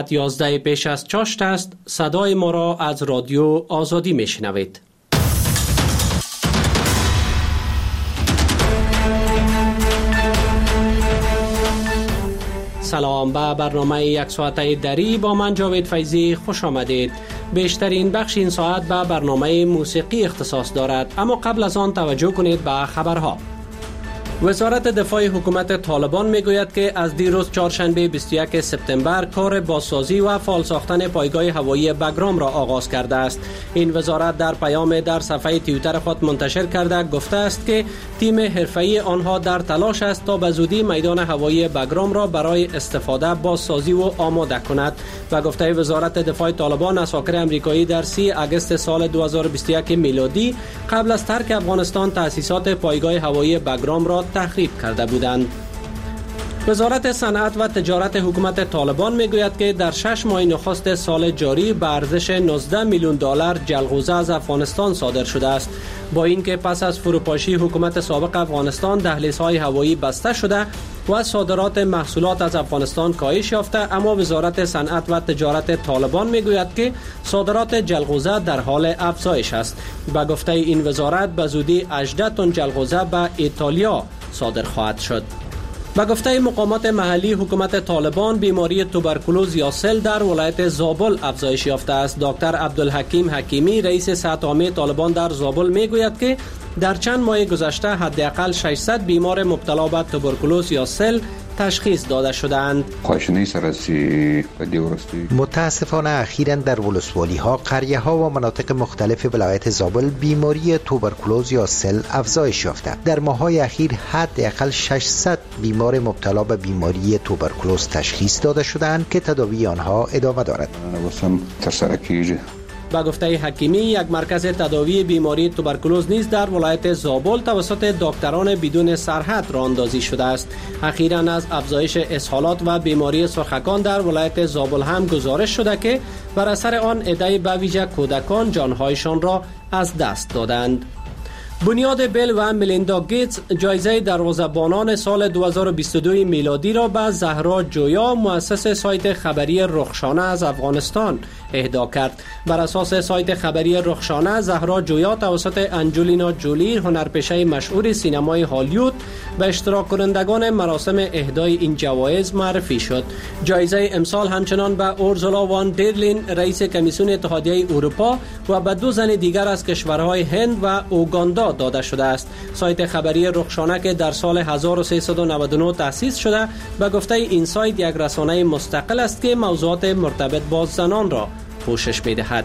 11 پیش از چاشت است. صدای ما را از رادیو آزادی میشنوید. سلام، به برنامه یک ساعته دری با من جاوید فیضی خوش آمدید. بیشترین بخش این ساعت به برنامه موسیقی اختصاص دارد، اما قبل از آن توجه کنید به خبرها. وزارت دفاع حکومت طالبان میگوید که از دیروز چهارشنبه 21 سپتامبر کار بازسازی و فعال ساختن پایگاه هوایی بگرام را آغاز کرده است. این وزارت در پیام در صفحه توییتر خود منتشر کرده گفته است که تیم حرفه‌ای آنها در تلاش است تا به زودی میدان هوایی بگرام را برای استفاده بازسازی و آماده کند. و گفته وزارت دفاع طالبان، اساکر امریکایی در 30 اگست سال 2021 میلادی قبل از ترک افغانستان تأسیسات پایگاه هوایی بگرام را تخریب کرده بودند. وزارت صنعت و تجارت حکومت طالبان میگوید که در 6 ماه نخست سال جاری به ارزش 19 میلیون دلار جلغوزه از افغانستان صادر شده است. با اینکه پس از فروپاشی حکومت سابق افغانستان دهلیزهای هوایی بسته شده و صادرات محصولات از افغانستان کاهش یافته، اما وزارت صنعت و تجارت طالبان میگوید که صادرات جلغوزه در حال افزایش است. به گفته این وزارت به زودی 18 تن جلغوزه به ایتالیا صادر خواهد شد. به گفته مقامات محلی حکومت طالبان، بیماری توبرکولوز یا سل در ولایت زابل افزایش یافته است. دکتر عبدالحکیم حکیمی، رئیس صحت عامه طالبان در زابل میگوید که در چند ماه گذشته حداقل 600 بیمار مبتلا به توبرکولوز یا سل تشخیص داده شدند. متاسفانه اخیراً در ولسوالی ها، قریه ها و مناطق مختلف ولایت زابل بیماری توبرکولوز یا سل افزایش یافته. در ماه‌های اخیر حداقل 600 بیمار مبتلا به بیماری توبرکولوز تشخیص داده شدند که تداوی آنها ادامه دارد. با گفته حکیمی، یک مرکز تداوی بیماری توبرکولوز نیز در ولایت زابل توسط دکتران بدون سرحد راه اندازی شده است. اخیراً از افزایش اسهالات و بیماری سرخکان در ولایت زابل هم گزارش شده که بر اثر آن عده‌ای به ویژه کودکان جانهایشان را از دست دادند. بنیاد بیل و ملیندا گیتس جایزه دروازه‌بانان سال 2022 میلادی را به زهرا جویا، مؤسس سایت خبری رخشانه از افغانستان، اهدا کرد. بر اساس سایت خبری رخشانه، زهرا جویا توسط انجلینا جولی، هنرپیشه مشهور سینمای هالیوود، به اشتراک کنندگان مراسم اهدای این جوایز معرفی شد. جایزه امسال همچنان به اورزولا وان دیرلین، رئیس کمیسیون اتحادیه اروپا، و به 2 زن دیگر از کشورهای هند و اوگاندا داده شده است. سایت خبری رخشانه که در سال 1399 تأسیس شده، به گفته این سایت یک رسانه مستقل است که موضوعات مرتبط با زنان را پوشش می‌دهد.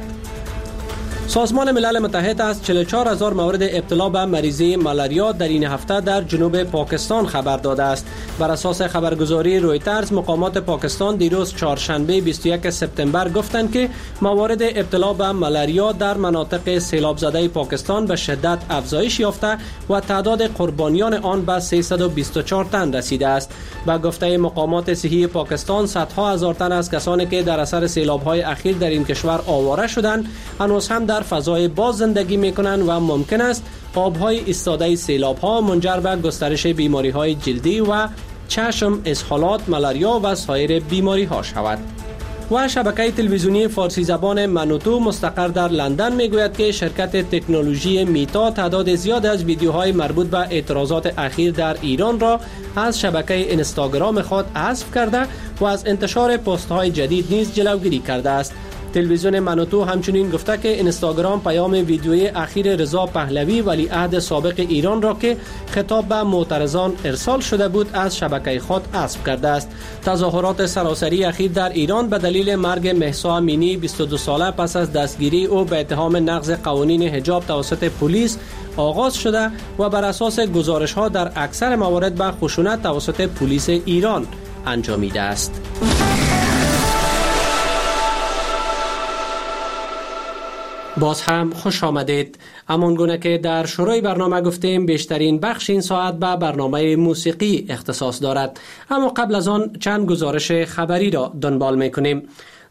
سازمان ملل متحد از 44,000 مورد ابتلا به مریضی ملاریا در این هفته در جنوب پاکستان خبر داده است. بر اساس خبرگزاری رویترز، مقامات پاکستان دیروز چهارشنبه 21 سپتامبر گفتند که موارد ابتلا به ملاریا در مناطق سیلاب زده پاکستان به شدت افزایش یافته و تعداد قربانیان آن به 324 تن رسیده است. به گفته مقامات صحی پاکستان، صدها هزار تن از کسانی که در اثر سیلاب‌های اخیر در این کشور آواره شدند، هنوز هم در فضای باز زندگی می‌کنند و ممکن است آب‌های ایستاده سیلاب‌ها منجر به گسترش بیماری‌های جلدی و چشم، اسهالات، ملاریا و سایر بیماری‌ها شود. و شبکه تلویزیونی فارسی زبان منوتو مستقر در لندن میگوید که شرکت تکنولوژی میتا تعداد زیاد از ویدیوهای مربوط به اعتراضات اخیر در ایران را از شبکه اینستاگرام خود حذف کرده و از انتشار پست‌های جدید نیز جلوگیری کرده است. تلویزیون منوتو همچنین گفته که اینستاگرام پیام ویدیوی اخیر رضا پهلوی، ولیعهد سابق ایران را که خطاب به معترضان ارسال شده بود، از شبکه خود حذف کرده است. تظاهرات سراسری اخیر در ایران به دلیل مرگ مهسا امینی 22 ساله پس از دستگیری او به اتهام نقض قوانین حجاب توسط پلیس آغاز شده و بر اساس گزارش‌ها در اکثر موارد به خشونت توسط پلیس ایران انجامیده است. باز هم خوش آمدید. همانگونه که در شروع برنامه گفتیم، بیشترین بخش این ساعت به برنامه موسیقی اختصاص دارد. اما قبل از آن چند گزارش خبری را دنبال میکنیم.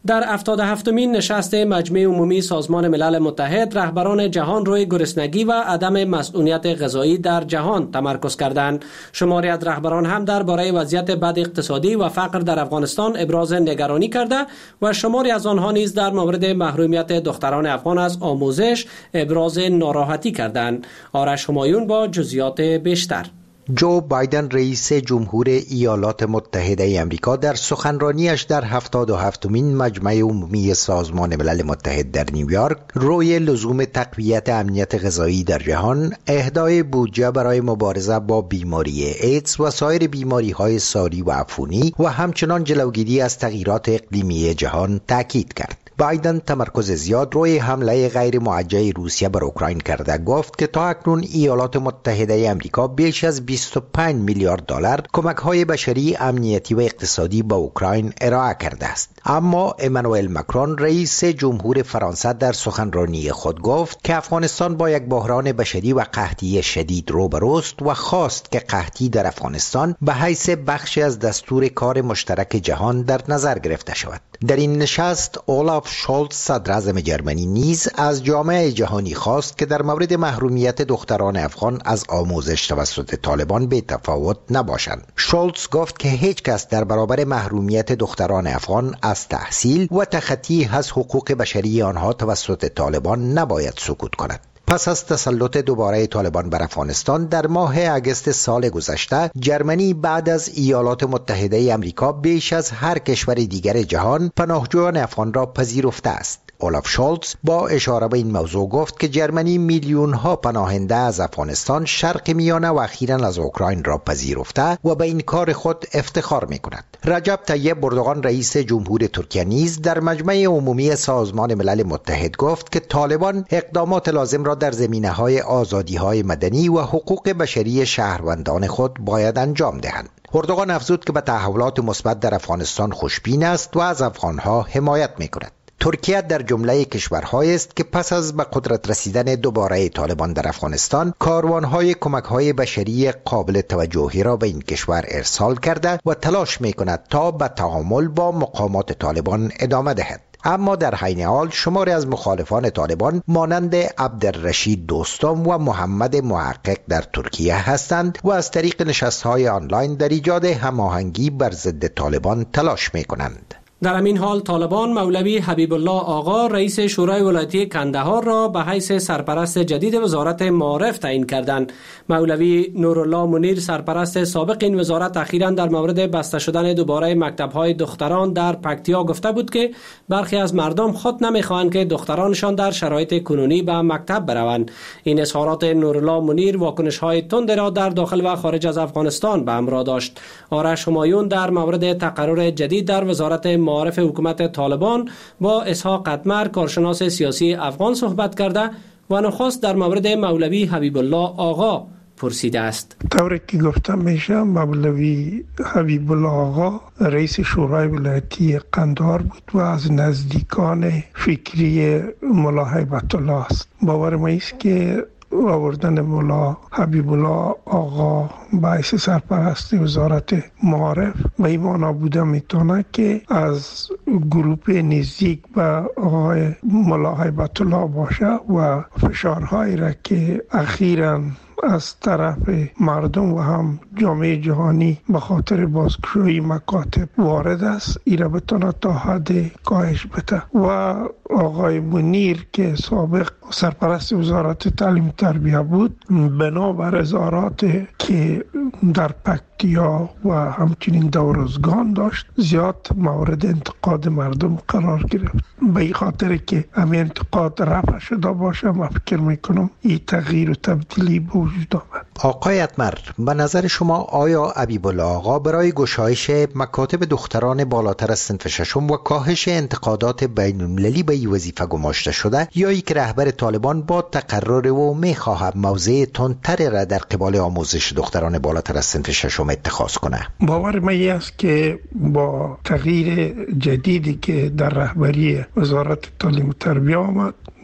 در 77مین نشست مجمع عمومی سازمان ملل متحد رهبران جهان روی گرسنگی و عدم مسئولیت غذایی در جهان تمرکز کردند. شماری از رهبران هم درباره وضعیت بد اقتصادی و فقر در افغانستان ابراز نگرانی کرده و شماری از آنها نیز در مورد محرومیت دختران افغان از آموزش ابراز ناراحتی کردند. آرش همایون با جزئیات بیشتر. جو بایدن رئیس جمهور ایالات متحده آمریکا در سخنرانیش در 77مین مجمع عمومی سازمان ملل متحد در نیویورک روی لزوم تقویت امنیت غذایی در جهان، اهدای بودجه برای مبارزه با بیماری ایدز و سایر بیماری‌های ساری و عفونی و همچنان جلوگیری از تغییرات اقلیمی جهان تاکید کرد. بایدن تمرکز زیاد روی حمله غیر موجه روسیه بر اوکراین کرده گفت که تا اکنون ایالات متحده آمریکا بیش از 25 میلیارد دلار کمک‌های بشری، امنیتی و اقتصادی به اوکراین ارائه کرده است. اما امانوئل ماکرون رئیس جمهور فرانسه در سخنرانی خود گفت که افغانستان با یک بحران بشری و قحطی شدید روبروست و خواست که قحطی در افغانستان به حیث بخشی از دستور کار مشترک جهان در نظر گرفته شود. در این نشست اولاف شولز صدر اعظم جرمنی نیز از جامعه جهانی خواست که در مورد محرومیت دختران افغان از آموزش توسط طالبان بی تفاوت نباشند. شولز گفت که هیچ کس در برابر محرومیت دختران افغان از تحصیل و تخطی از حقوق بشری آنها توسط طالبان نباید سکوت کند. پس از تسلط دوباره طالبان بر افغانستان در ماه اگست سال گذشته، جرمنی بعد از ایالات متحده آمریکا بیش از هر کشور دیگر جهان پناهجویان افغان را پذیرفته است. اولاف شولز با اشاره به این موضوع گفت که جرمنی میلیون ها پناهنده از افغانستان، شرق میانه و اخیراً از اوکراین را پذیرفته و به این کار خود افتخار می کند. رجب طیب اردوغان رئیس جمهور ترکیه نیز در مجمع عمومی سازمان ملل متحد گفت که طالبان اقدامات لازم را در زمینه‌های آزادی‌های مدنی و حقوق بشری شهروندان خود باید انجام دهند. اردوغان افزود که به تحولات مثبت در افغانستان خوشبین است و از افغان‌ها حمایت می‌کند. ترکیه در جمله کشورهایی است که پس از به قدرت رسیدن دوباره طالبان در افغانستان کاروانهای کمک‌های بشری قابل توجهی را به این کشور ارسال کرده و تلاش می‌کند تا به تعامل با مقامات طالبان ادامه دهد. اما در حین حال شماری از مخالفان طالبان مانند عبدالرشید دوستم و محمد محقق در ترکیه هستند و از طریق نشست‌های آنلاین در ایجاد هماهنگی بر ضد طالبان تلاش می‌کنند. در همین حال طالبان مولوی حبیب الله آقا رئیس شورای ولایتی کندهار را به حیث سرپرست جدید وزارت معارف تعیین کردند. مولوی نورالله منیر سرپرست سابق این وزارت اخیراً در مورد بسته شدن دوباره مکتب‌های دختران در پکتیا گفته بود که برخی از مردم خود نمی‌خواهند که دخترانشان در شرایط کنونی به مکتب بروند. این اظهارات نورالله منیر واکنش‌های تند را در داخل و خارج از افغانستان به همراه داشت. آرش همایون در مورد تقرر جدید در وزارت معارف حکومت طالبان با اسحاق قدمر کارشناس سیاسی افغان صحبت کرده و نخست در مورد مولوی حبیب الله آقا پرسیده است. طوری که گفته میشه مولوی حبیب الله آقا رئیس شورای ولایتی قندهار بود و از نزدیکان فکری ملا هیبت الله است. باور ما است که آوردن مولا حبیب الله آقا باعث سرپرست وزارت معارف و این معنا بوده میتونه که از گروپ نزدیک به آقای مولا هیبت الله باشه و فشارهایی را که اخیراً از طرف مردم و هم جامعه جهانی به خاطر بازگشایی مکاتب وارد است، این را بتونه تا حد کاهش بده. و آقای منیر که سابق سرپرست وزارت تعلیم تربیه بود، بنابر اظهارات که در پکتیا و همچنین دورزگان داشت زیاد مورد انتقاد مردم قرار گرفت. به این خاطر که همین انتقاد رفع شده باشه من فکر میکنم این تغییر و تبدیلی به وجود آمد. آقای اتمر، به نظر شما آیا حبیب الله آقا برای گشایش مکاتب دختران بالاتر از صنف ششم و کاهش انتقادات بین‌المللی به این وظیفه گماشته شده یا ای که رهبر طالبان با تقرر و میخواهد موضع تندتر را در قبال آموزش دختران بالاتر از صنف ششم اتخاذ کنه؟ باور من است که با تغییر جدیدی که در رهبری وزارت تعلیم و تربیه آمد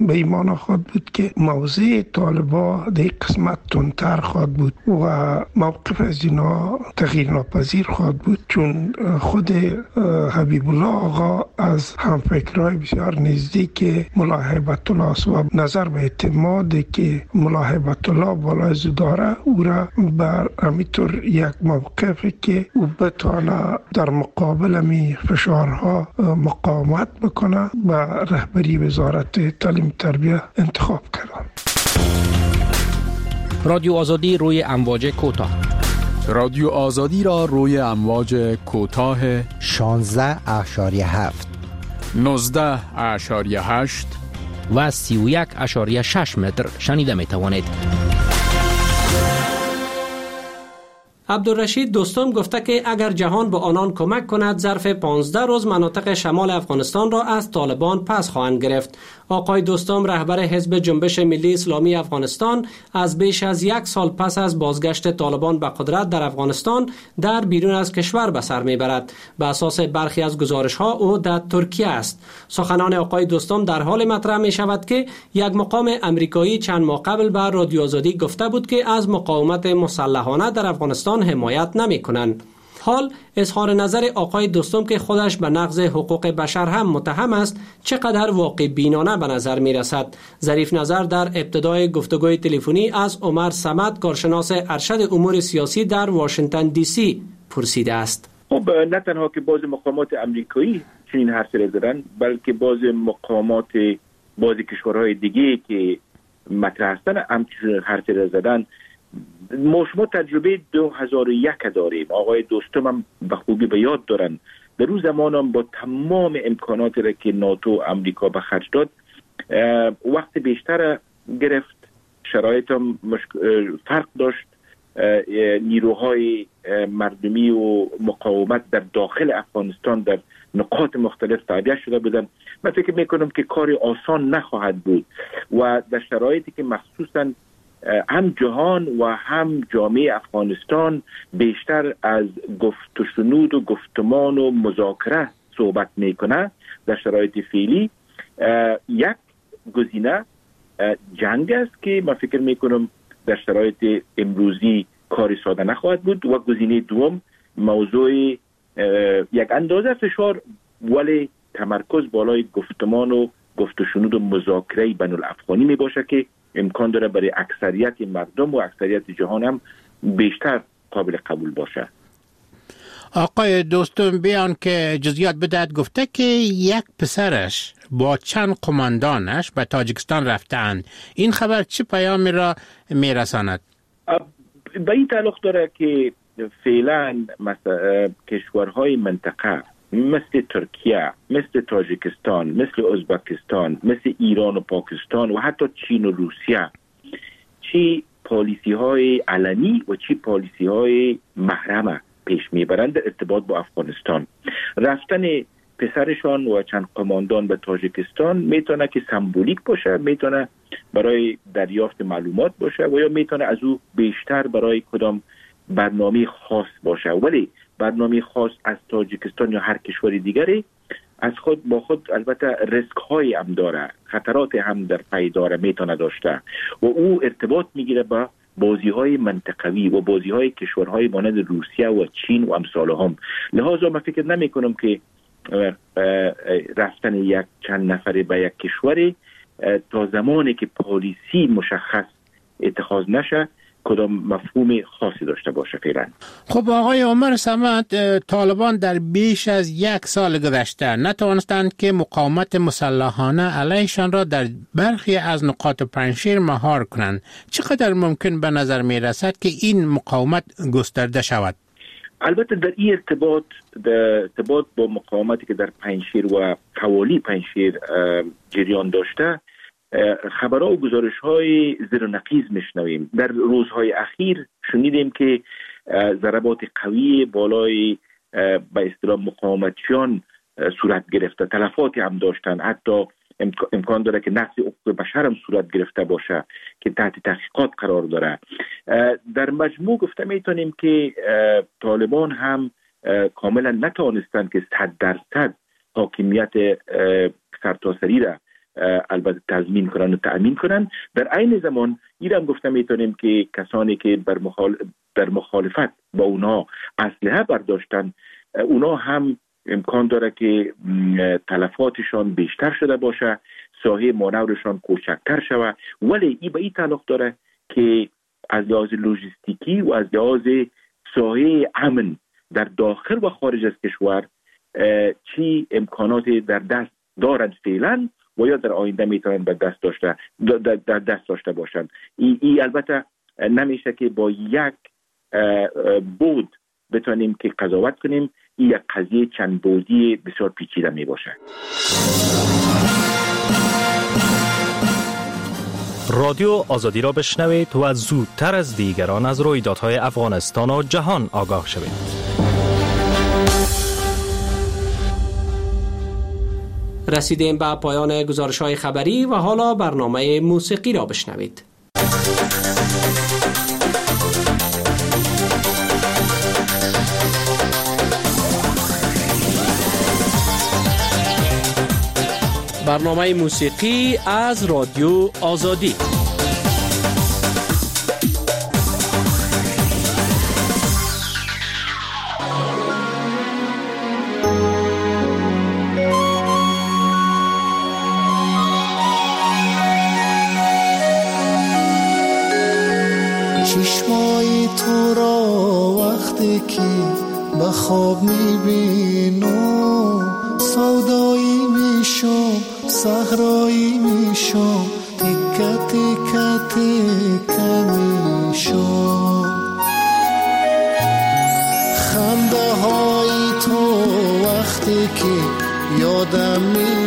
به ایمان خود بود که موضع طالبا در قسمت تندتر خود بود و موقف از اینا تغییر ناپذیر خود بود، چون خود حبیب الله آقا از همفکرهای بسیار نزدیک ملا هیبت الله است و نظر به اعتمادی که ملا هیبت الله بالای داره او را بر همینطور یک موقفی که او بتانه در مقابل می فشارها مقاومت بکنه و رهبری وزارت تعلیم تربیه انتخاب کردن. رادیو آزادی روی امواج کوتاه. رادیو آزادی را روی امواج کوتاه 16.7 19.8 و 31.6 متر شنیده می توانید. عبدالرشید دوستم گفته که اگر جهان به آنان کمک کند ظرف 15 روز مناطق شمال افغانستان را از طالبان پس خواهند گرفت. آقای دوستم رهبر حزب جنبش ملی اسلامی افغانستان از بیش از 1 سال پس از بازگشت طالبان به قدرت در افغانستان در بیرون از کشور به سر میبرد. به اساس برخی از گزارش ها او در ترکیه است. سخنان آقای دوستم در حال مطرح می شود که یک مقام امریکایی چند ماه قبل به رادیو آزادی گفته بود که از مقاومت مسلحانه در افغانستان حمایت نمی کنند. حال اظهار نظر آقای دوستم که خودش به نقض حقوق بشر هم متهم است چقدر واقع بینانه به نظر می رسد. ظریف نظر در ابتدای گفتگوی تلفنی از عمر صمد کارشناس ارشد امور سیاسی در واشنگتن دی سی پرسیده است. خب نه تنها که باز مقامات امریکایی چنین حرفی را زدن، بلکه باز مقامات باز کشورهای دیگه که مطرح هستن هم حرفی را زدن. ما تجربه 2001 داریم. آقای دوستم هم به خوبی به یاد دارن در روز زمان هم با تمام امکاناتی را که ناتو امریکا به خرج داد وقت بیشتر گرفت، شرایط هم فرق داشت، نیروهای مردمی و مقاومت در داخل افغانستان در نقاط مختلف تعبیه شده بودن. من فکر میکنم که کار آسان نخواهد بود و در شرایطی که مخصوصاً هم جهان و هم جامعه افغانستان بیشتر از گفت و شنود و گفتمان و مذاکره صحبت میکنه، در شرایط فعلی یک گزینه جنگ است که من فکر میکنم در شرایط امروزی کاری ساده نخواهد بود و گزینه دوم موضوع یک اندازه فشار ولی تمرکز بالای گفتمان و گفت و شنود و مذاکره بین الافغانی می باشه که امکان داره برای اکثریت مردم و اکثریت جهان هم بیشتر قابل قبول باشه. آقای دوستم بیان که جزئیات بدهد گفته که یک پسرش با چند قماندانش به تاجیکستان رفتند. این خبر چه پیامی را میرساند؟ به این تعلق داره که فعلا کشورهای منطقه مثل ترکیه، مثل تاجیکستان، مثل ازبکستان، مثل ایران و پاکستان و حتی چین و روسیه چی پالیسی های علنی و چی پالیسی های محرمه پیش میبرند در ارتباط با افغانستان. رفتن پسرشان و چند قماندان به تاجیکستان میتونه که سمبولیک باشه، میتونه برای دریافت معلومات باشه و یا میتونه از او بیشتر برای کدام برنامه خاص باشه. ولی برنامه خاص از تاجیکستان یا هر کشور دیگری از خود با خود البته ریسک های هم داره، خطرات هم در پی داره میتونه داشته و او ارتباط میگیره با بازی های منطقوی و بازی های کشورهای مانند روسیه و چین و امثال هم. لحاظا من فکر نمی کنم که رفتن یک چند نفره به یک کشوری تا زمانی که پالیسی مشخص اتخاذ نشه کدام مفهوم خاصی داشته باشه فعلا. خب آقای عمر صمد، طالبان در بیش از 1 سال گذشته نتوانستند که مقاومت مسلحانه علیشان را در برخی از نقاط پنجشیر مهار کنند. چقدر ممکن به نظر می رسد که این مقاومت گسترده شود؟ البته در این ارتباط با مقاومتی که در پنجشیر و حوالی پنجشیر جریان داشته خبرها و گزارش‌های زیر و نقیض میشنویم. در روزهای اخیر شنیدیم که ضربات قوی بالای به اصطلاح مقاومتیان صورت گرفته، تلفاتی هم داشتن، حتی امکان داره که نقض حقوق بشر هم صورت گرفته باشه که تحت تحقیقات قرار داره. در مجموع گفته میتونیم که طالبان هم کاملا نتوانستند که 100% حاکمیت سرتاسری را البته تضمین کنن و تأمین کنن. در عین زمان این هم گفته میتونیم که کسانی که در مخالفت با اونا اسلحه برداشتن، اونا هم امکان داره که تلفاتشان بیشتر شده باشه، ساحه مانورشان کوچکتر شود، ولی این به این تعلق داره که از لحاظ لوجستیکی و از لحاظ ساحه امن در داخل و خارج از کشور چی امکانات در دست دارند فعلا و یا در آینده میتونن در دست داشته باشند. این البته نمیشه که با یک بود بتونیم که قضاوت کنیم. این یک قضیه چند بودی بسیار پیچیده می باشه. رادیو آزادی را بشنوید و زودتر از دیگران از رویدادهای افغانستان و جهان آگاه شوید. رسیدیم به پایان گزارش‌های خبری و حالا برنامه موسیقی را بشنوید. برنامه موسیقی از رادیو آزادی. چشمای تو را وقتی که به خواب میبینم سودایی میشم، صحرایی میشم، تکه تکه تکه میشم. خنده های تو وقتی که یادم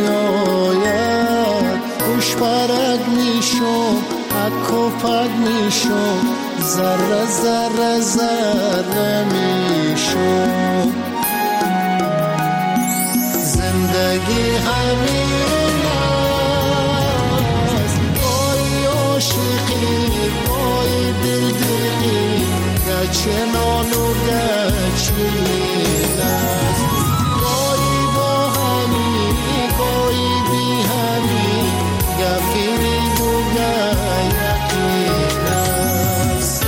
میآید خوش پرک میشم، پک و پک میشم، ذره ذره ذره میشم. زندگی همین است، بای عاشقی بای دلدلی، گچنان و گچین است. گاهی با همی گاهی بی همی، گفیری و گیقین است.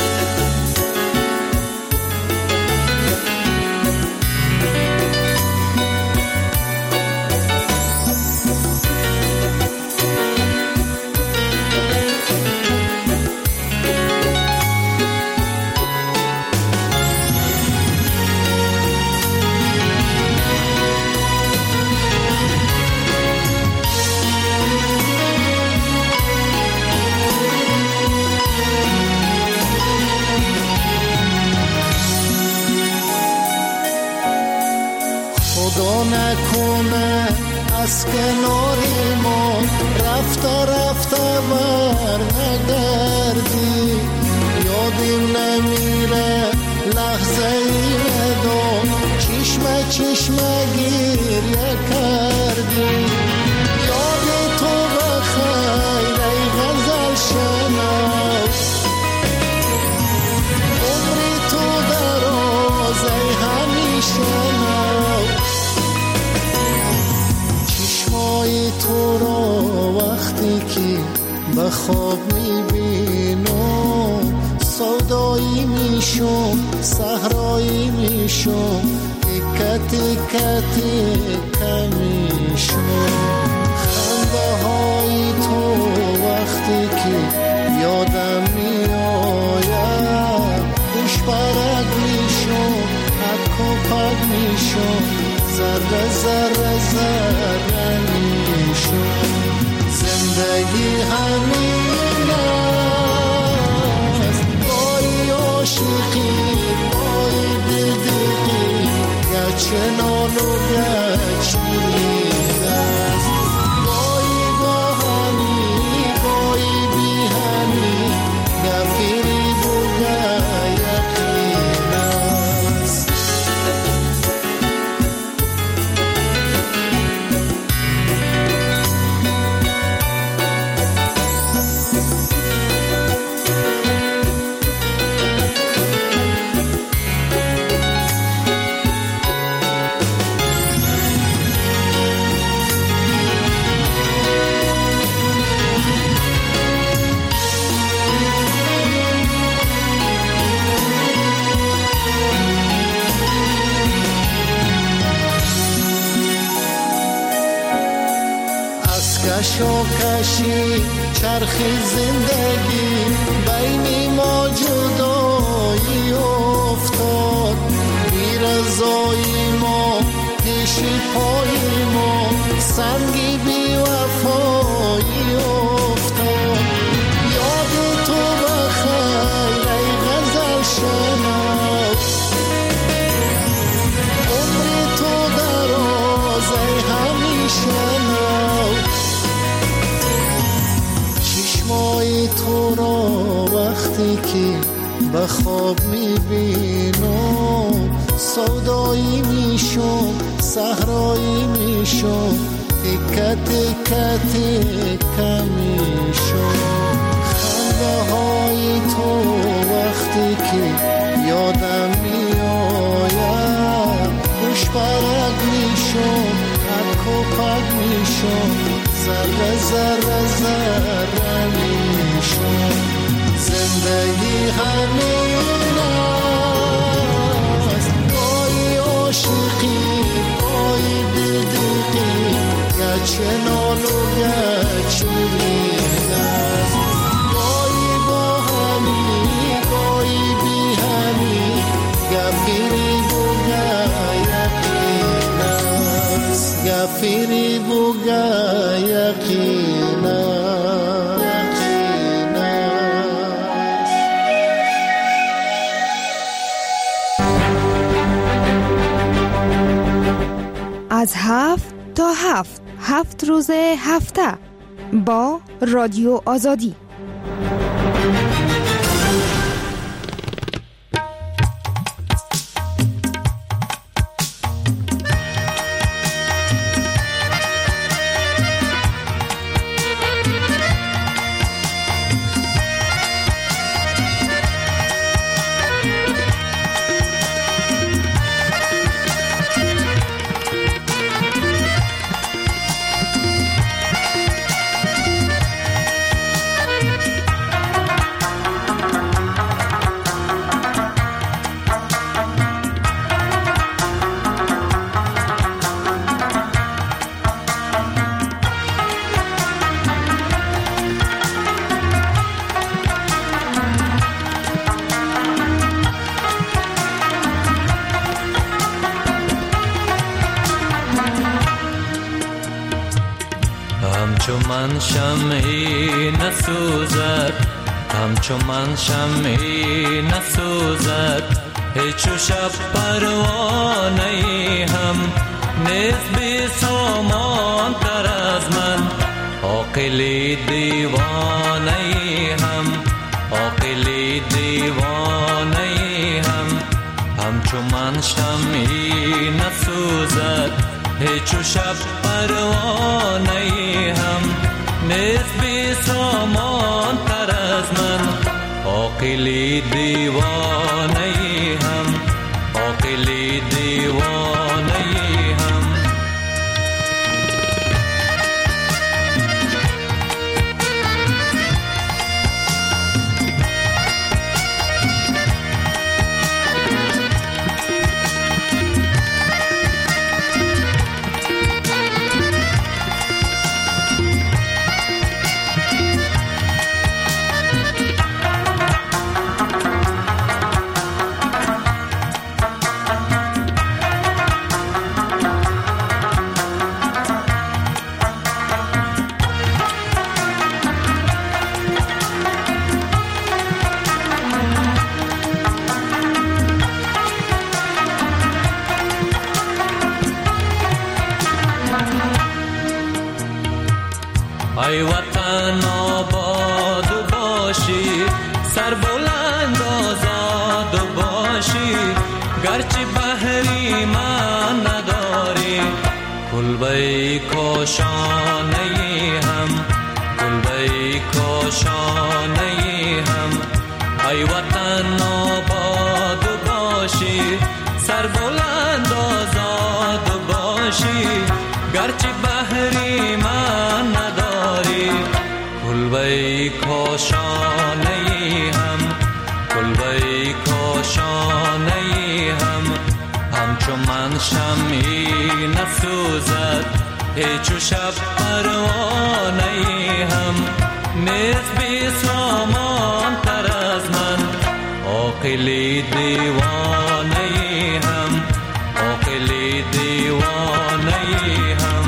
خدا نکنه از کنار ما رفته رفته بر نگردی، یادیم نمیره لحظه ای ودا، چشمه چشمه گریه کردی. یاد تو بخیر ای غزل شناس، عمری تو دراز ای همیشه ناز. چشمای تو را وقتی که به خواب میبینم سودایی میشم، صحرایی میشم، تکه تکه تکه میشم. خنده های تو وقتی که یادم میآید خوش برگ میشم، پک و پک میشم، ذره ذره ذره میشم. زندگی همین است، بای عاشقی بای دلدلی، گچنان و گچین کشاکشی چرخ زندگی بین ما جدایی افتاد، بی رضای ما پیش پای ما سنگی بی وفایی افتاد. یاد تو بخیر ای غزل شناس، عمر تو دراز ای همیشه نو. چشمای تو را وقتی که به خواب میبینم سودایی میشم، صحرایی میشم، تکه تکه تکه میشم. خنده های تو وقتی که یادم میآید خوش برگ میشم، پک و پک میشم، ذره ذره ذره میشم. زندگی همین است، گاهی عاشقی گاهی دلدقی، گرچه نال و گرچه رنگ است. گاهی با همی گاهی بی همی، گفیری بوگه یقین است، گفیری بوگه یقین است. از 7 تا 7 روز هفته با رادیو آزادی. همچو من شمعی نسوزد، همچو من شمعی نسوزد، هیچو شب پروانه هم نیست بی سامان تر از من. عاقلی دیوانه هم، عاقلی دیوانه هم، همچو من شمعی نسوزد، هیچو شب پروانه هم نیست بی سامان تر از من. عاقلی دیوانه هم، عاقلی دیوانه هم. ای وطن آباد باشی، سر بلند آزاد باشی، گرچه بحری من نداری، کلبه کاشانه هم، کلبه کاشانه هم. ای وطن آباد باشی، سر بلند آزاد باشی، گرچه بحری من نداری، کلبه کاشانه هم، کلبه کاشانه هم. همچو من شمعی نسوزد، هیچ شب پروانه هم نیست بی سامان تر از من. عاقل دیوانه هم، عاقل دیوانه هم.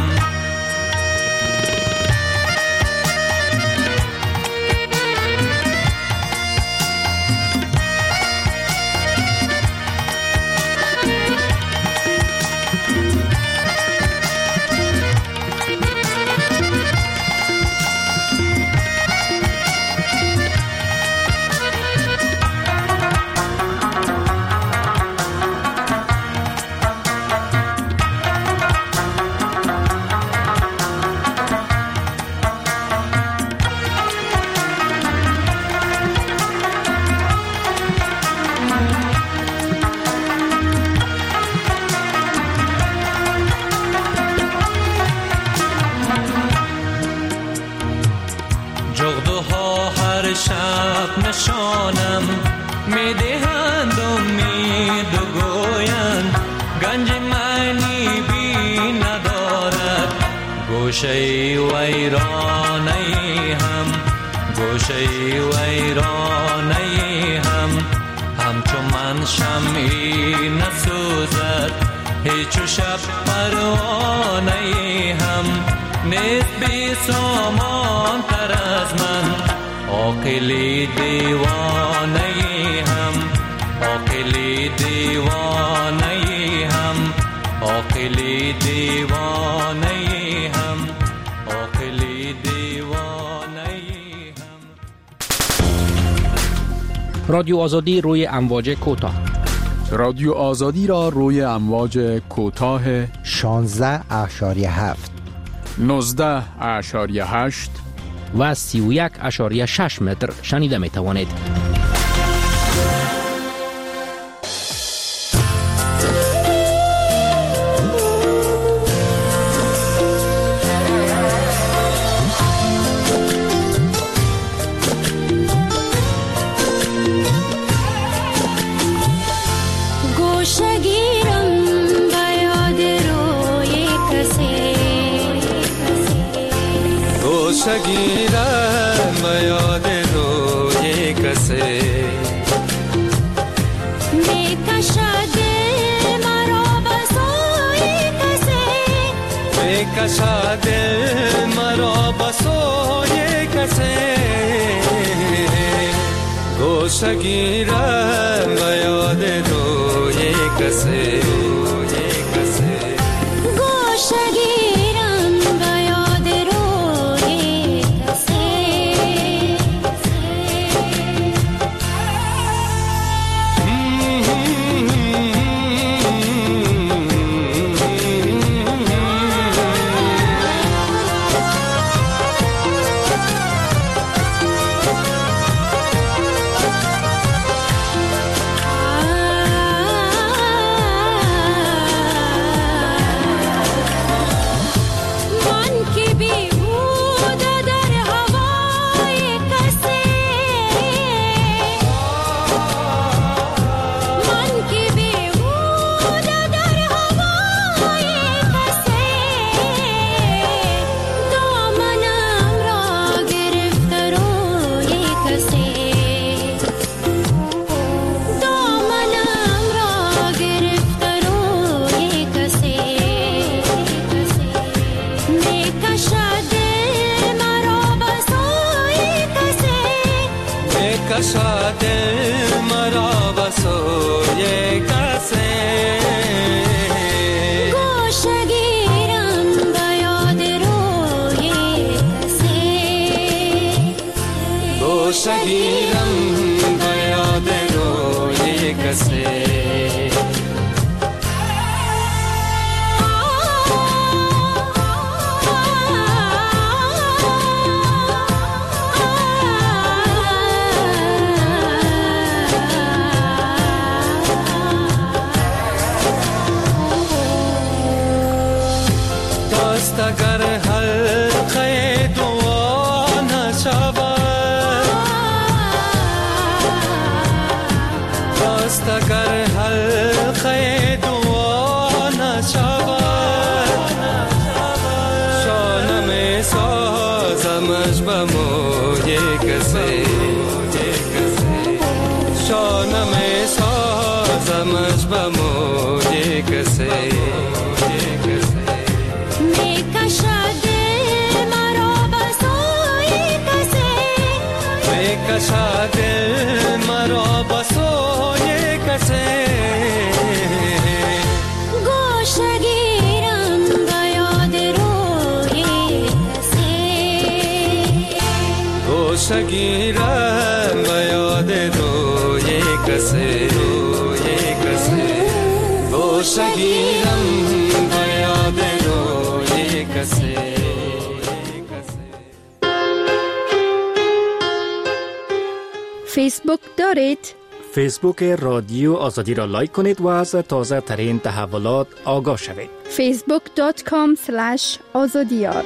جغدوها هر شب نشانم میدهند امید و گویند گنج معنی بی ندارد. گوشه ویرانه هم، گوشه ویرانه هم. همچون من شمعی نسوزد هیچ شب پروانه هم نیست بی سامان تر از من. عاقل دیوانه هم، عاقل دیوانه هم، عاقل دیوانه هم، عاقل دیوانه هم. رادیو آزادی روی امواج کوتاه. رادیو آزادی را روی امواج کوتاه 16.7 19.8 و 31.6 متر شنیده می توانید. گیرم به یاد روی کسی میکشد مرا به سوی کسی، میکشد مرا به سوی کسی. گوشه گیرم به یاد روی کسی، کشد مرا به سوی کسی. گوشه گیرم به یاد روی کسی، گوشه گیرم به یاد روی کسی. اگر حلقه دعا نشود، راست اگر حلقه دعا نشود، سازمش به موی کسی شانم سازمش به موی کسی میکشد مرا به سوی کسی میکشد مرا به سوی کسی گوشه گیرم به یاد روی کسی گوشه گیرم به یاد روی کسی گوشه گیرم به یاد روی کسی فیسبوک دارید؟ فیسبوک رادیو آزادی را لایک کنید و از تازه ترین تحولات آگاه شوید. facebook.com/azadiyar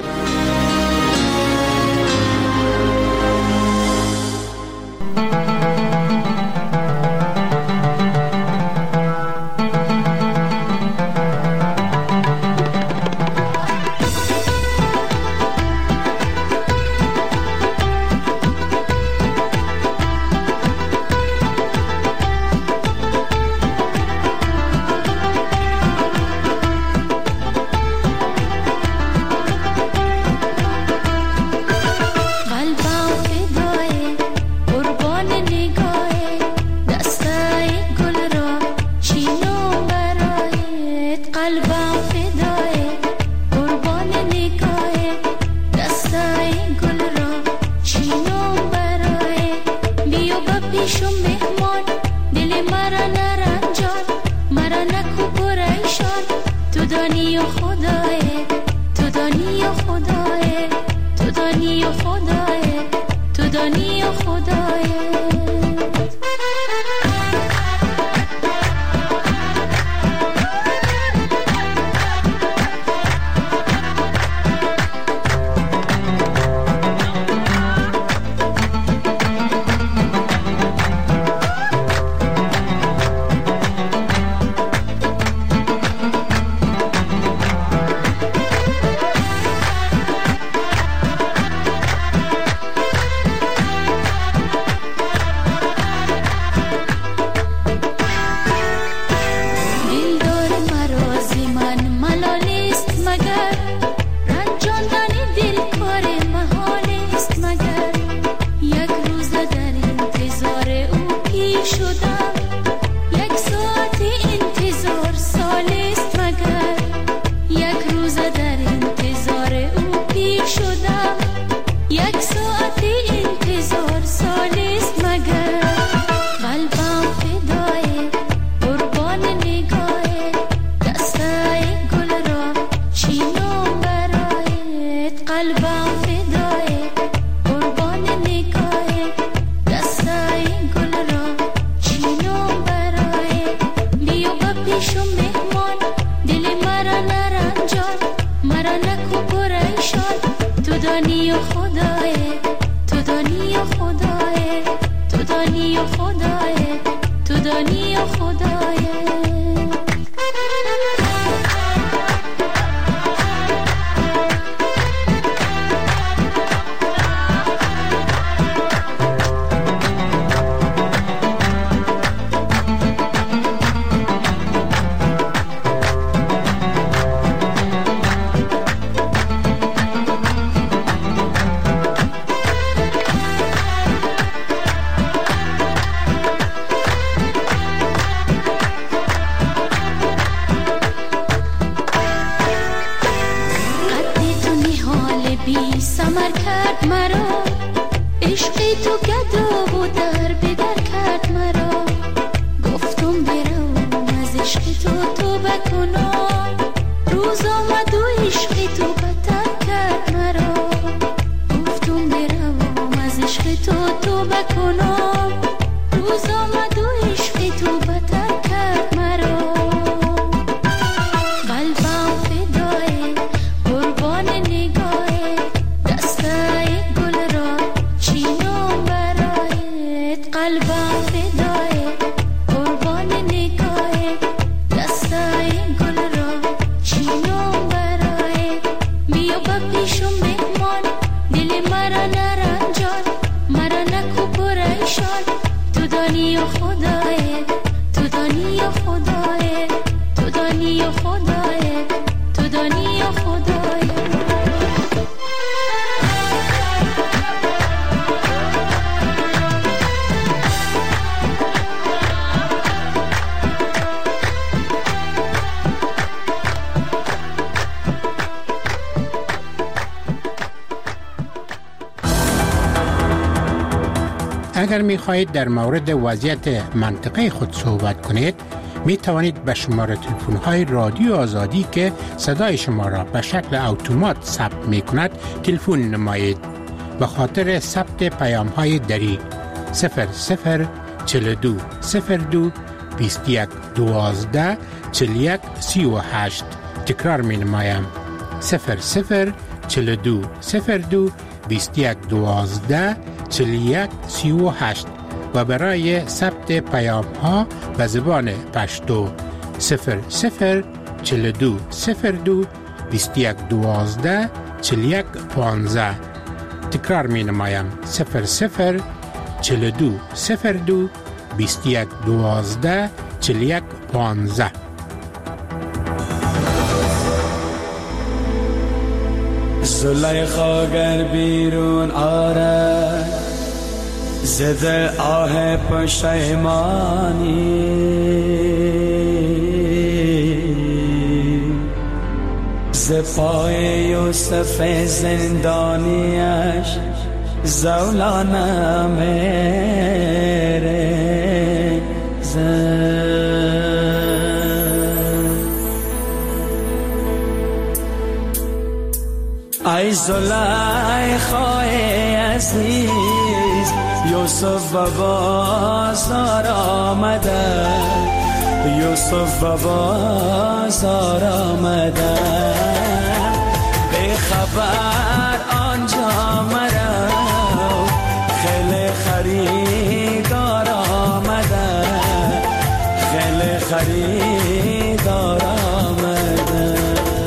پیشم مهمان دل مرا دانی و خدای تو دانی و خدای تو دانی و خدای تو دانی و خدای اگر می خواهید در مورد وضعیت منطقه خود صحبت کنید می توانید به شماره تلفن های رادیو آزادی که صدای شما را به شکل اتومات ثبت می کند تلفن نمایید. به خاطر ثبت پیام های دری 0042 02 21 12 41 38 تکرار می نمایم 0042 02 21 12 41 38 و برای ثبت پیام ها به زبان پشتو 0042 02 21 12 41 15 تکرار می نمایم 0042 02 21 12 41 15 زلیخا گر بیرون آرد زده آه پشیمانی ز پای یوسف زندانیش زولانه میره ای زلیخای عزیز یوسف و بازار آمده یوسف و بازار آمده به خبر آنجا مرا خیلی خریدار آمده خیلی خریدار آمده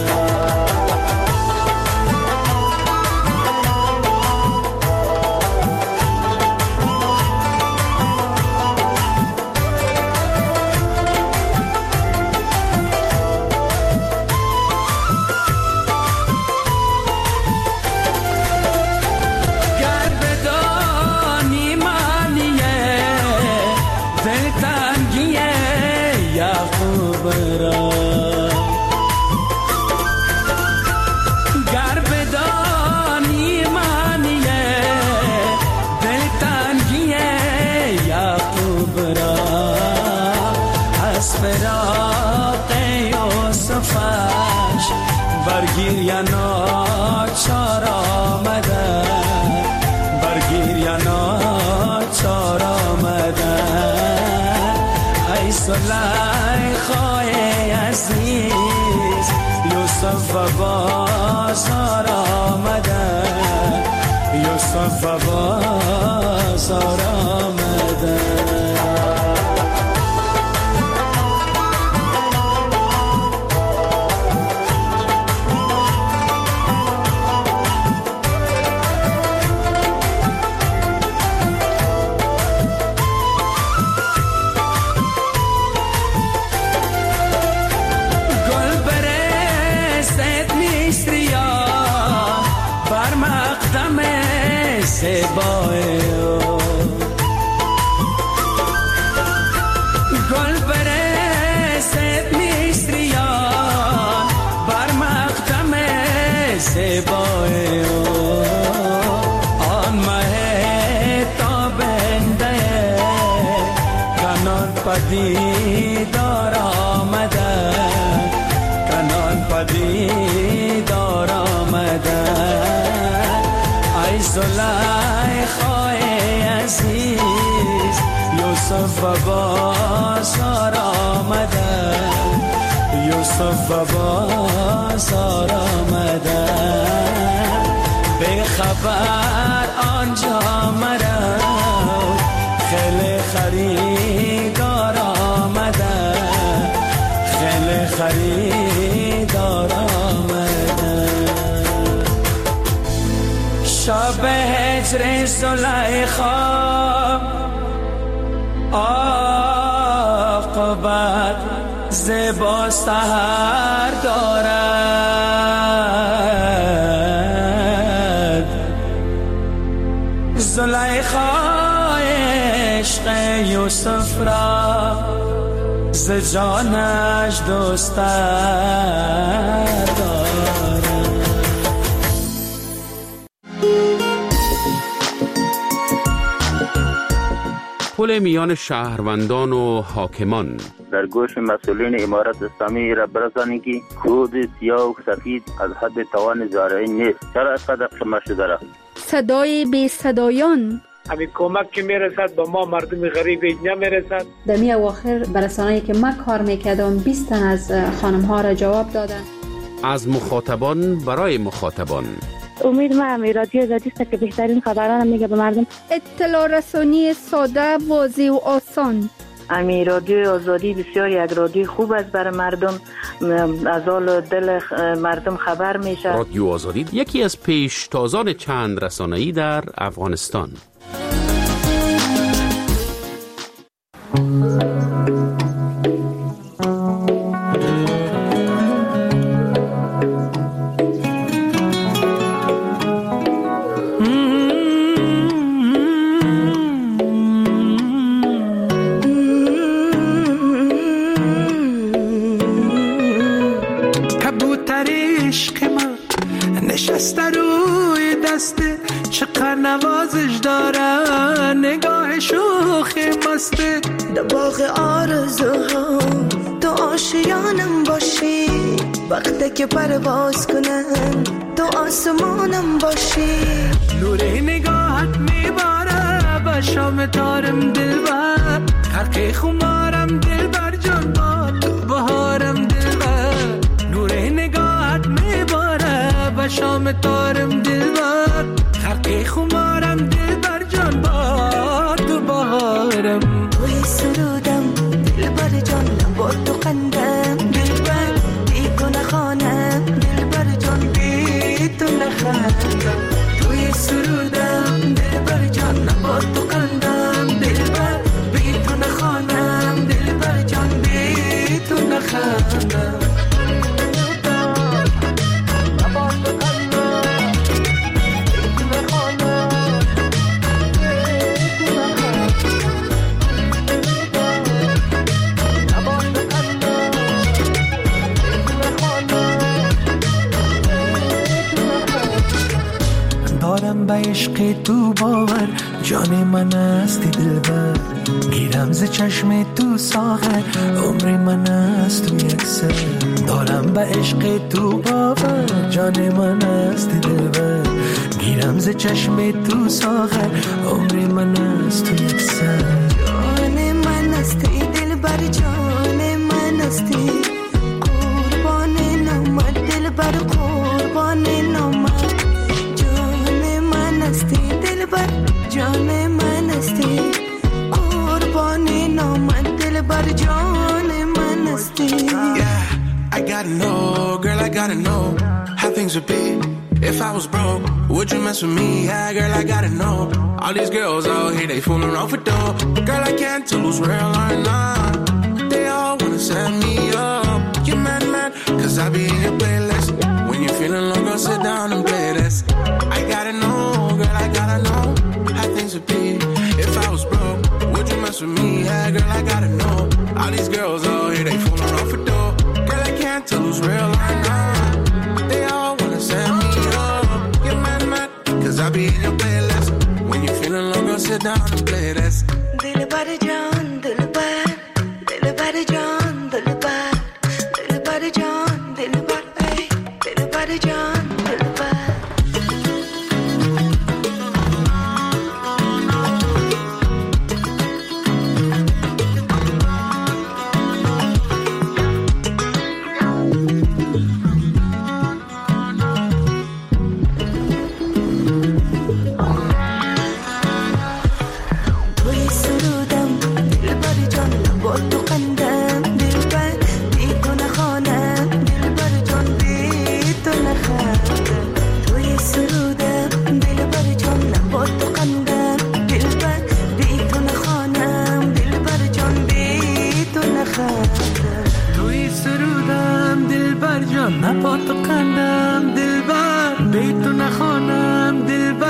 برگیر یا ناچار آمده برگیر یا ناچار آمده ای زلیخای عزیز یوسف و بازار آمده یوسف و بازار آمده گل برسد میستریان بر مقدم زیبای آن مه تابنده کنان پدیدار آمده کنان پدیدار آمده ای زلیخای عزیز یوسف و بازار آمده یوسف و بازار آمده به خبر آنجا مرا خیلی خریدار آمده خیلی خریدار آمده شب هجر زلیخا عاقبت زیباست هر دارد. زلیخای عشق یوسف را ز جانش دوست دارد. پل میان شهروندان و حاکمان. در گوش مسئولین امارت اسلامی را برسانید که کود سیاه و سفید از حد توان زارعین نیست. چرا اینقدر شما شده را؟ صدای بی صدایان. همین کمک که میرسد به ما مردم غریب نمیرسد. در می اواخر برسانه‌ای که من کار میکردم 20 تن از خانم ها را جواب دادن. از مخاطبان برای مخاطبان. امید ما رادیو آزادی است که بهترین خبران میگه به مردم. اطلاع رسانی ساده، واضح و آسان. رادیو آزادی بسیار یک رادیو خوب است برای مردم، از حال دل مردم خبر میشه. رادیو آزادی یکی از پیشتازان چند رسانه‌ای در افغانستان. نوازش دارن نگاه شوخی مسته در باغ آرزوها تو آشیانم باشی وقتی که پرواز کنن تو آسمانم باشی نور نگاهت میباره به شام تارم دلبر حرقی خمارم دلبر جان با تو بهارم دلبر نور نگاهت میباره به شام تارم دلبر حرقی خمارم دلبر جان با تو بهارم توی سرودم دلبر جان با تو قندم دلبر بی کنه خانم دلبر جان بی تو نخندم توی سرودم دلبر جان با تو قندم دلبر بی تو نخانم دلبر جان بی تو نخندم دارم به عشق تو باور جان من هستی دلبر گیرم ز چشم تو ساغر عمر من هست تو یک سر دارم به عشق تو باور جان من هستی دلبر گیرم ز چشم تو ساغر عمر من هست تو یک سر جان من هستی دلبر جان من هستی قربان نامت دلبر قربان نامت دلبر جان من هستی قربان نامت دلبر جان من هستی. I gotta know, girl, I gotta know how things would be if I was broke. Would you mess with me? Yeah, girl, I gotta know. All these girls out here, they fooling around for dough. Girl, I can't tell who's real or not. They all wanna set me up. You mad, cause I be in your playlist. When you're feeling low, go sit down and play this. I gotta know, girl, I gotta know how things would be if I was broke. Would you mess with me? Yeah, girl, I gotta know. All these girls out here, they fooling around for dough. Girl, I can't tell who's real or not. They all wanna set me up. You're mad, cause I be in your playlist. When you're feeling low, go sit down and play this. Dilbar John, Dilbar, Dilbar John, Dilbar, Dilbar John, Dilbar, hey, Dilbar John, Dilbar.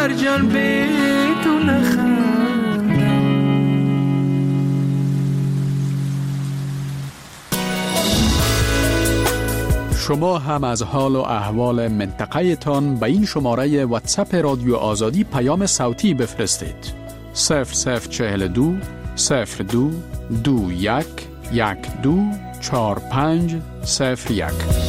مرجان بدون خندم. شما هم از حال و احوال منطقه تان به این شماره واتساپ رادیو آزادی پیام صوتی بفرستید. 0042 02 21 12 45 01.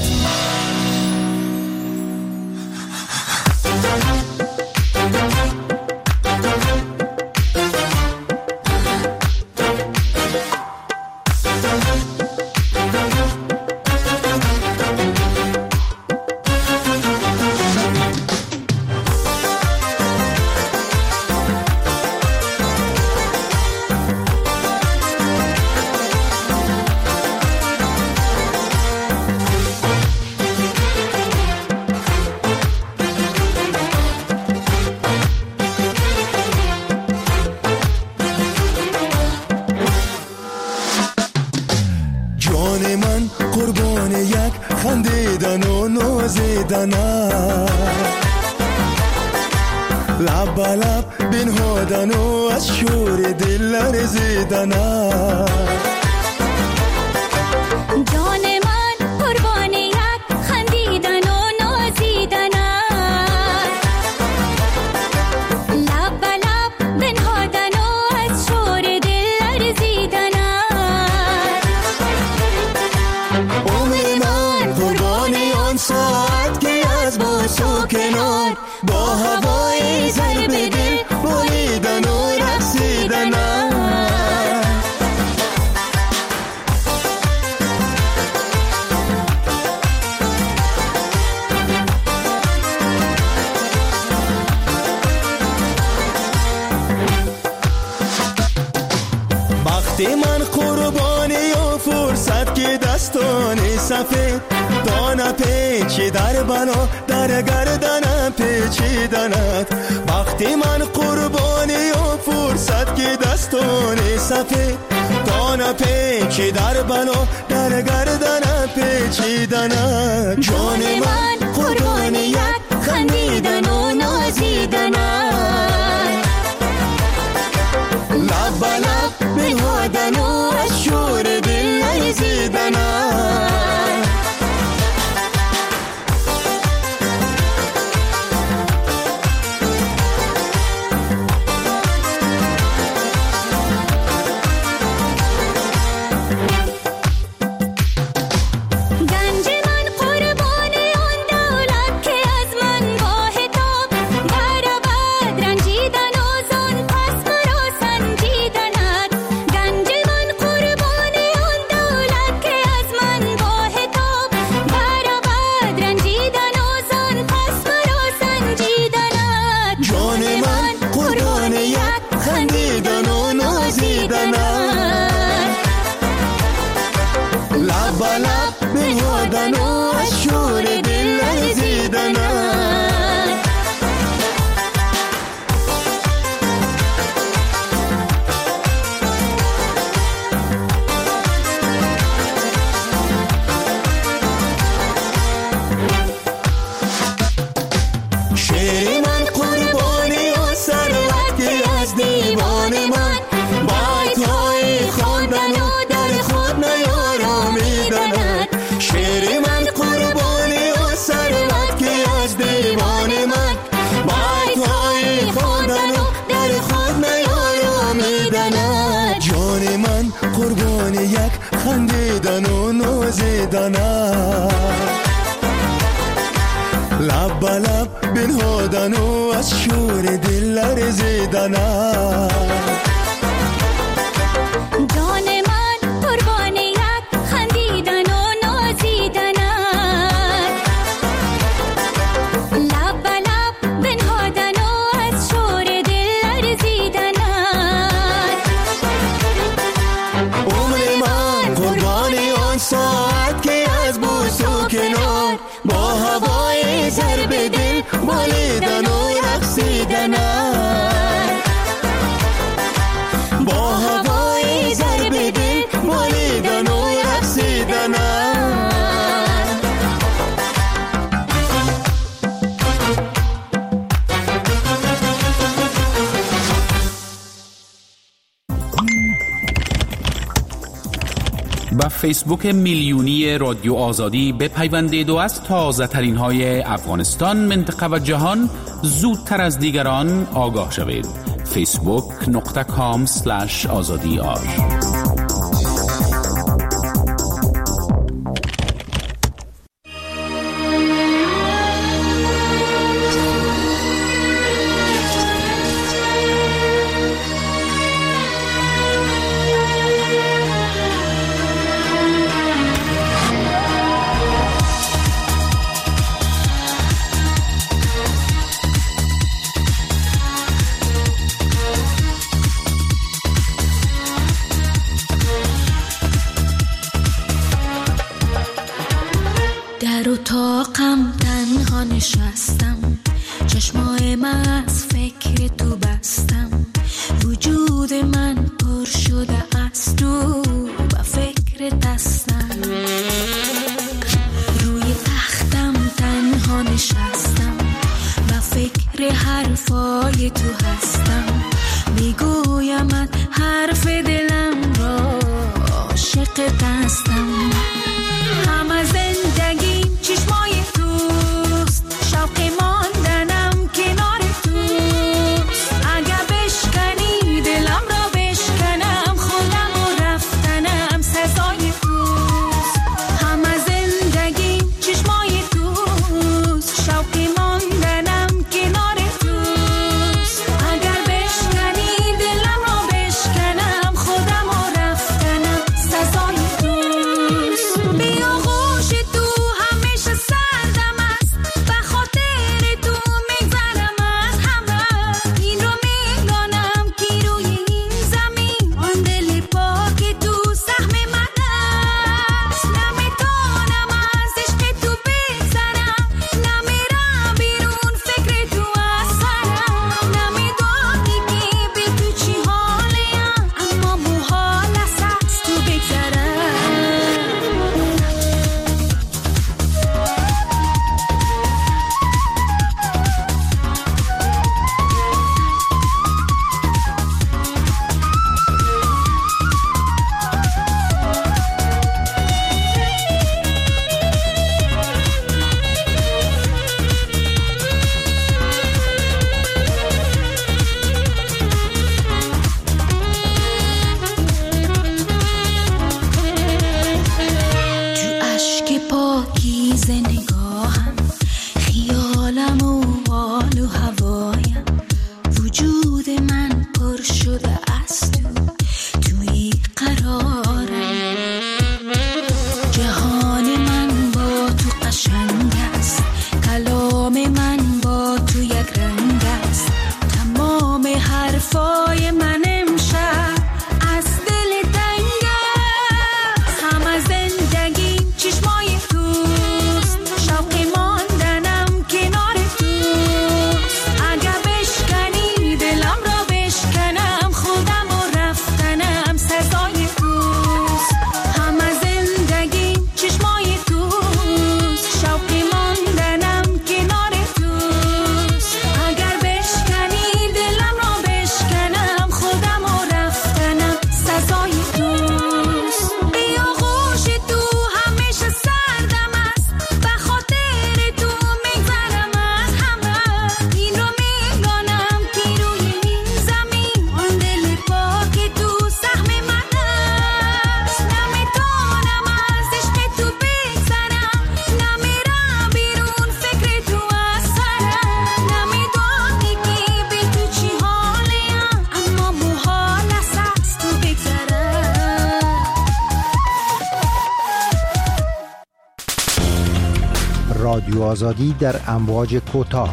لب لب بنهادن و از شور دل لرزیدن. جان من قربان یک خندیدن و نازیدن. لب لب بنهادن و از شور دل لرزیدن. عمر من قربان آن ساعت که از بوس و کنار با هوای ضرب دل بریدن و رقصیدن. وقتی من قربانی و فرصت که دستان سفید دانه پیچی در بنا در گردنم پیچیدند. وقتی من قربانی و فرصت که دستان سفید دانه پیچی در بنا در گردنم پیچیدند. جان من قربان یک خندیدن و نازیدن. لب لب بنهادن و از شور دل لرزیدن. لب لب بنهادن و از شور دل لرزیدن. شعر من قربانی و ثروت که از دیوان من بایت‌های خواندن و در خود نیارامیدند. شعر من قربانی و ثروت که از دیوان من بایت‌های خواندن و در خود نیارامیدند. جان من قربان یک خندیدن و نازیدن. لب لب بنهادن و از شور دل لرزیدن. جان من قربان یک خندیدن و نازیدن. لب لب بنهادن و از شور دل لرزیدن. عمر من قربان آن ساعت که از بوس و کنار با هوای ضرب دل بالیدن و رقصیدن. با هوای ضرب دل بالیدن و رقصیدن. به فیسبوک میلیونی رادیو آزادی بپیوندید و از تازه ترین های افغانستان، منطقه و جهان زودتر از دیگران آگاه شوید. facebook.com/azadi.ar در اتاقم تنها نشستم، چشمای من از فکر تو بستم، وجود من پر شده از تو و فکر دستم. روی تختم تنها نشستم و فکر حرفای تو هستم، میگویم حرف دلم را، عاشق دستم. همه زندگیم چشمای توست، شوق ماندنم کنار توست. اگه بشکنی دلم را بشکنم، خودم و رفتنم سزای توست. همه زندگیم چشمای توست، شوق ماندنم کنار توست. اگر بشکنی دلم را بشکنم، خودم و رفتنم سزای توست. بیا خوش تو همیشه سردم است، به خاطر تو میگذرم از همه. این رو میدانم که روی این زمین آن دل پاک تو سهم من است. نمیتونم از عشق تو بگذرم، نمیرم بیرون فکر تو از سرم. نمیدانی که بی تو چی حالیم، اما محال است از تو بگذرم. تو اشک پاکیز نگاهم، خیالم و حال و هوایم، وجود من پر شده از تو، توی قرارم. جهان من با تو قشنگ است، کلام من با تو یک رنگ است. تمام حرفای من امشب از دل تنگ است. همه زندگیم چشمای توست، شوق ماندنم کنار توست. اگه بشکنی دلم را بشکنم، خودم و رفتنم سزای توست. همه زندگیم چشمای توست، شوق ماندنم کنار توست. اگر بشکنی دلم را بشکنم، خودم و رفتنم سزای توست. بیا خوش تو همیشه سردم است، به خاطر تو میگذرم از همه. این رو میدانم که روی این زمین آن دل پاک تو سهم من است. نمیتونم از عشق تو بگذرم، نمیرم بیرون فکر تو از سرم. نمیدانی که بی تو چی حالیم، اما محال است از تو بگذرم. رادیو آزادی در امواج کوتاه.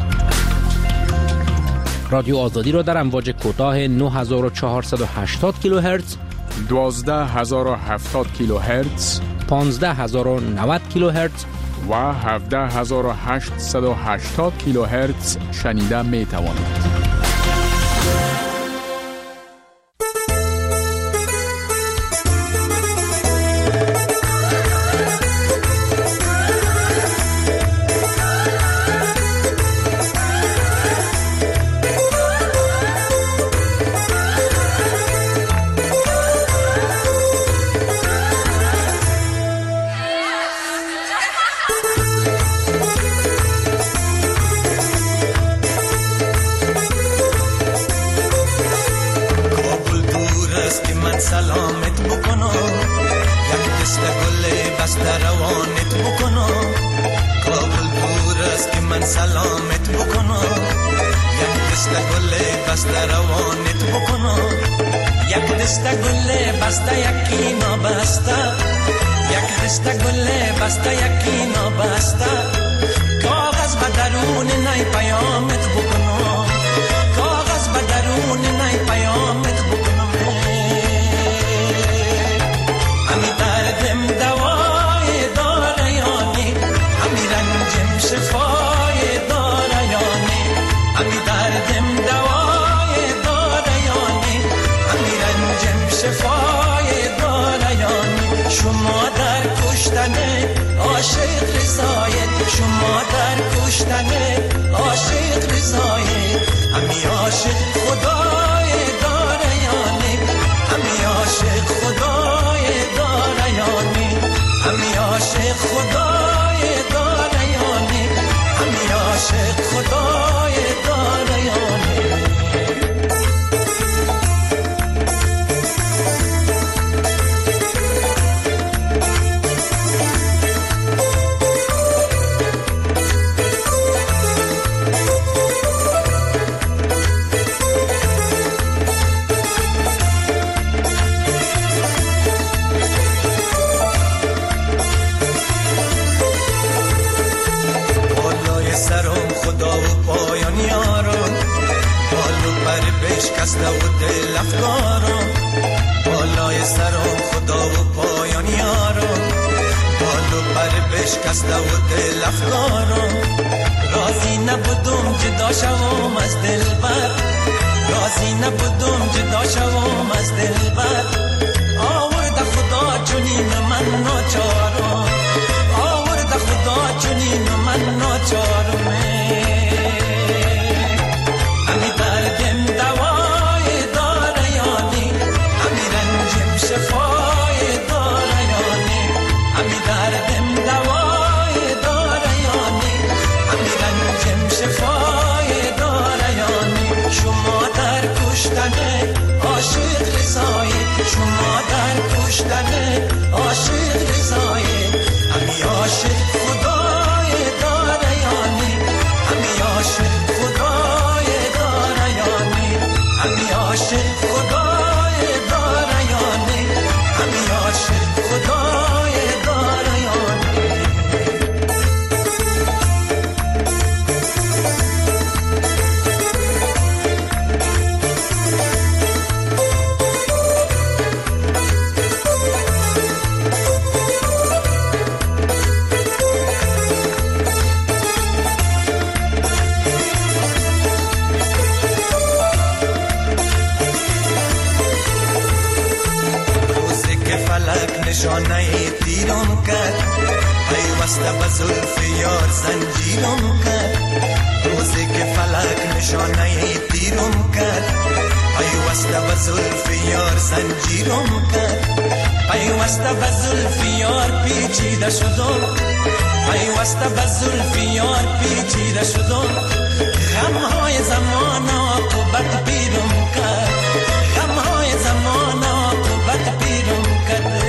رادیو آزادی را در امواج کوتاه 9480 کیلوهرتز، 12070 کیلوهرتز، 15090 کیلوهرتز و 17880 کیلوهرتز شنیده می توانید. دسته گل بسته روانت بکنم، یک دسته گل بسته یکی نابسته، یک دسته گل بسته یکی نابسته، کاغذ به درون نی پیامت بکنم، کاغذ به درون نی پیامت بکنم. همی دردم دوای داره یانی، همی رنجم شفای داره یانی، همی دردم دوای داره یانی، همی رنجم شفای داره یانی. شما در کشتن عاشق رضایت، شما در کشتن عاشق رضایت، همی عاشق خدای داره یانی، همی عاشق خدای داره یانی، همی عاشق خدای داره یانی، همی عاشق خدای داره یانی. خدا و پایان یاران، بالو پر بشکسته و دل افکاران، بالای سرم خدا و پایان یاران، بالو پر بشکسته و دل افکاران. راضی نبودم جدا شوم از دلبر، راضی نبودم جدا شوم از دلبر، آورد خدا چنین من ناچارم، آورد خدا چنین من ناچارم. همی دردم دوای داره یانی، همی رنجم شفای داره یانی، همی دردم دوای داره یانی، همی رنجم شفای داره یانی. شما در کشتن عاشق رضایت، شما در کشتن عاشق رضایت، همی عاشق خدای داره یانی، همی عاشق خدای داره یانی، همی عاشق خدای داره یانی، همی عاشق خدای داره یانی. نشانه تیرم کرد، پیوسته به زلف یار زنجیرم کرد، روزی که فلک نشانه تیرم کرد، پیوسته به زلف یار زنجیرم کرد، پیوسته به زلف یار پیچیده شدم، پیوسته به زلف یار پیچیده شدم. غمهای زمان عاقبت پیرم کرد، غمهای زمان عاقبت پیرم کرد.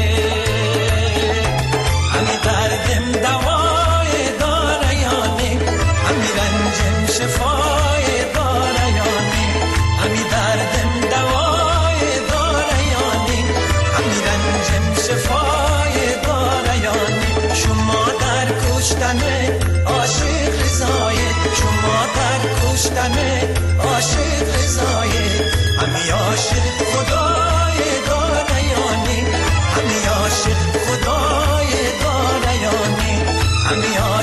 همی دردم دوای داره یانی، همی رنجم شفای داره یانی، همی دردم دوای داره یانی، همی رنجم شفای داره یانی. شما در کشتن عاشق رضایت، شما در کشتن عاشق رضایت، همی عاشق خدای داره یانی، همی عاشق خدای داره یانی، همی